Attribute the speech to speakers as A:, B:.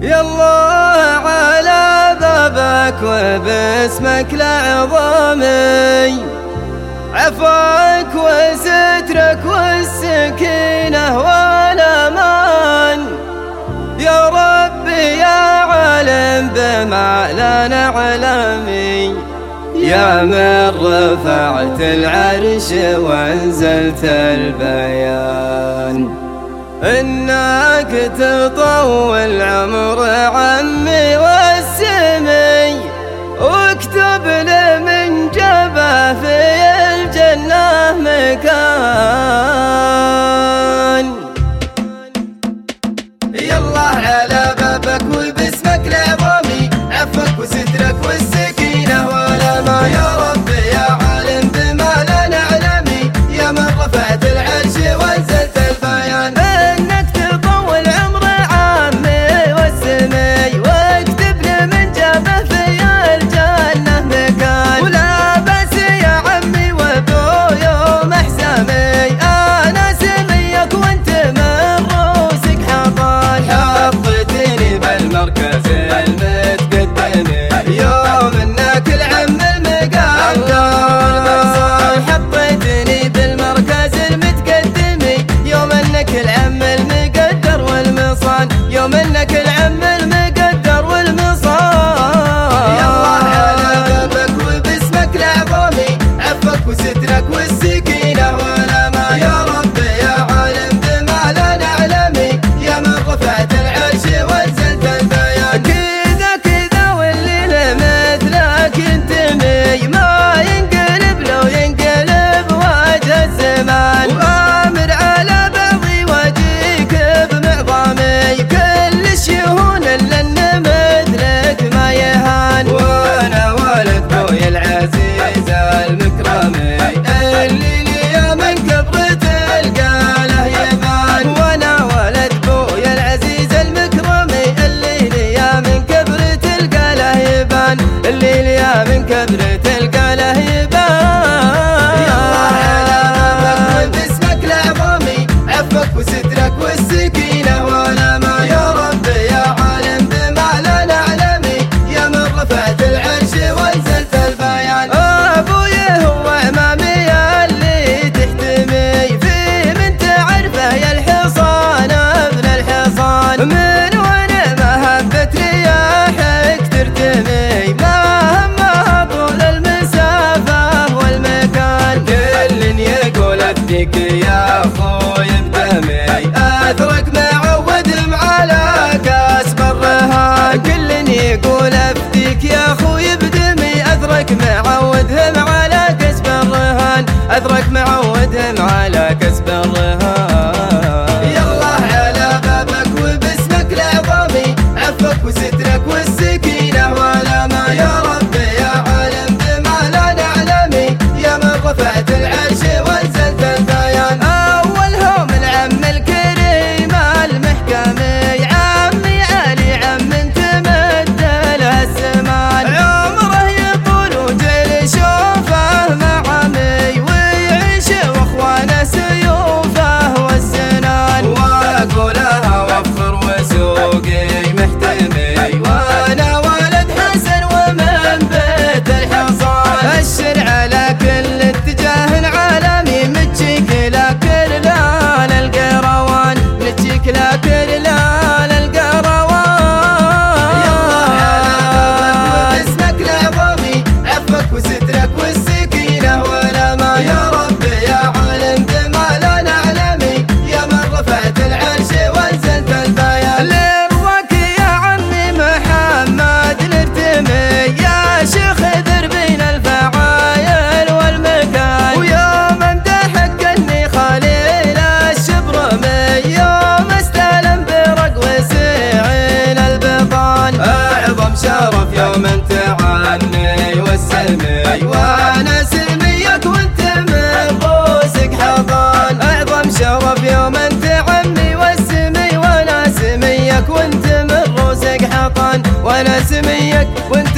A: يا الله على بابك وباسمك الأعظمي، عفاك وسترك والسكينة والأمان. يا ربي يا عالم بما لا نعلمي، يا من رفعت العرش وانزلت البيان، إنك تطول عمر عمي والسمي، واكتب لي من جبه في الجنة مكان.
B: يا الله على بابك وباسمك العظمي، عفوك وسترك والسكينة والأمان. يا ربي يا عالم بما لا نعلمي، يا من رفعت العرش وانزلت البيان،
A: إنك تطول عمر عمي والسمي، واكتب لي من جبه في الجنة مكان. ولا بس يا عمي وابو يوم احزامي، انا سميك وانت من روسك حطان.
B: حطيتني بالمركز المتقدمي، يوم انك العم المقدر.
A: حطيتني بالمركز المتقدمي، يوم انك العم المقدر والمصان، يوم انك العم المقدر والمصان.
B: يا الله على بابك وباسمك الأعظمي، عفوك وسترك والسكينة والأمان. يا ربي يا عالم بما لا نعلمي، يا من رفعت العرش وانزلت البيان.
A: كذا كذا والليل مثلك ينتمي، ما ينقلب لو ينقلب وجه الزمان. وآمر على بعضي واجيك بمعظمي، كل الشهون الا ان مثلك ما يهان.
B: وانا والد بوي العزيز المكرمي، اللي لي من كبرت القاله يبان.
A: وانا ولد بويا العزيز المكرمي، اللي لي من كبرة القاله يبان، اللي لي من كبرة القاله يبان.
B: يا الله على بابك وباسمك الأعظمي، عفوك وسترك والسكينة والأمان. يا ربي يا عالم بما لا نعلمي، يا من رفعت العرش وانزلت البيان.
A: ابوي هو امامي اللي تحتمي، في من تعرفه يا الحصان ابن الحصان. من وانا ما هبت رياحك ترتمي، ما همها طول المسافة والمكان.
B: كل يقول افديك يا اخوي بدمي، اثرك معود على كسب الرهان.
A: كل يقول افديك يا اخوي بدمي، اثرك معودهم على كسب الرهان، اثرك معودهم على كسب الرهان.
B: يا الله على بابك وباسمك الأعظمي، عفوك وسترك والسكينة والأمان. يا ربي يا عالم بما لا نعلمي، يا من رفعت العرش وانزلت البيان.
A: اولهم العم الكريم المحكمي، عمي علي عم تمد له الزمان. عمره يطول وجل شوفه مع عمي، ويعيش واخوانه سيوفه والسنان.
B: واقولها وافخر وسوقي محتمي،
A: وانا ولد حسن ومن بيت الحصان. اشر على كل اتجاه عالمي، متشيك لكل لال القروان، متشيك لكل لال القروان.
B: يا الله على بابك وباسمك الأعظمي، عفوك وسترك والسكينة والأمان. يا ربي يا عالم بما لا نعلمي، يا من رفعت العرش وانزلت البيان.
A: لرضاك يا عمي محمد نرتمي، يا شيخ ذر بين الفعايل والمكان. ويوم امدحك اني خليل الشبرمي، يوم استلم برق وسيعين البطان.
B: أعظم شرف يوم انت عني والسمي،
A: وانا سلميك وانت من روسك حضان. اعظم شرف يوم انت عمي والسمي، وانا سميك وانت من روسك حطان، وانا سميك وانت